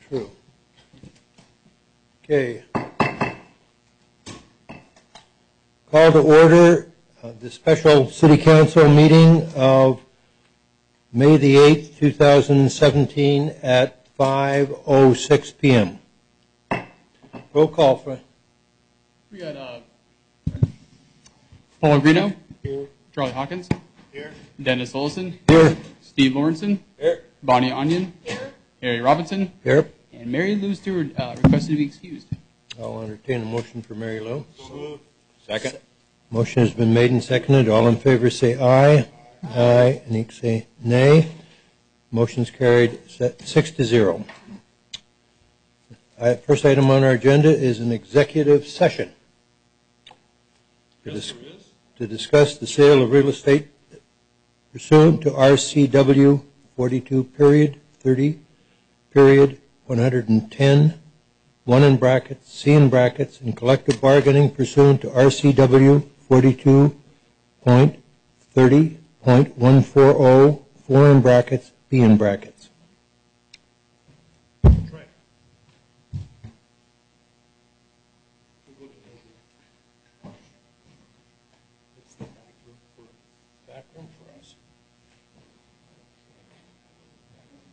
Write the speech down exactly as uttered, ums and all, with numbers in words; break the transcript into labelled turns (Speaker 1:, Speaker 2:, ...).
Speaker 1: true. Okay. Call to order uh, the special city council meeting of May the eighth, two thousand seventeen at five oh six p m Roll call for.
Speaker 2: We got uh, Paul Agrino. Here. Charlie Hawkins. Here. Dennis Olson.
Speaker 1: Here.
Speaker 2: Steve Lawrenson.
Speaker 1: Here.
Speaker 2: Bonnie Onion. Here. Harry Robinson.
Speaker 1: Here.
Speaker 2: And Mary Lou Stewart uh, requested to be excused.
Speaker 1: I'll entertain a motion for Mary Lou.
Speaker 3: So moved. Second.
Speaker 1: Motion has been made and seconded. All in favor say aye. Aye. Any say nay. Motion's carried six to zero. Uh, first item on our agenda is an executive session to, dis to discuss the sale of real estate pursuant to R C W forty-two period thirty period one hundred ten, one in brackets, C in brackets, and collective bargaining pursuant to R C W forty-two point thirty point one forty, four in brackets, B in brackets.